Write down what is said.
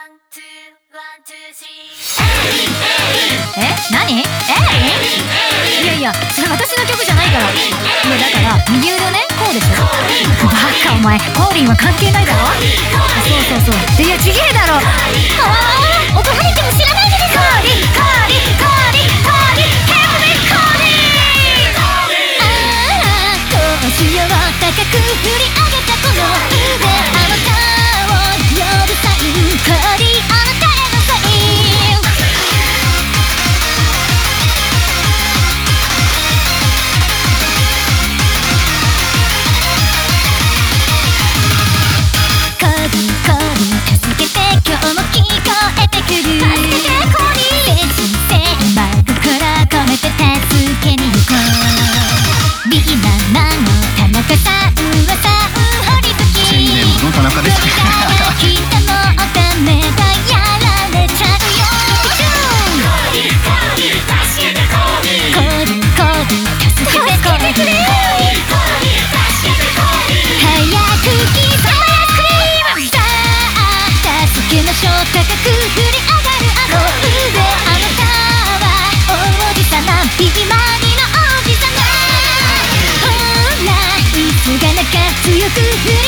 何？いやいや、それ私の曲じゃないから。いやだから右腕ね、こうでしょ。バカお前、コーリンは関係ないだろ。そういやちげえだろ。おかはりても知らないんですか。コーリンヘブンコーリン。腰を高く振り上げたこの腕、あなたを呼ぶサイン、コーリンあなたへのサイン。コーリン助けて、今日も聞こえてくる。助けてコーリン、精神性真心込めて助けに行こう。ビーナナの田中さんはさん堀月、 宣伝部の田中です。 きっともうダメだ、やられちゃうよ。コーリン助けてコーリン、コーリン助けてコーリン、助けてくれ。早くキスクリーム、さあ助けましょう。高く振り上がるあの腕、あなたは王子様、ひまわりの王子様。ほらいつがなか強く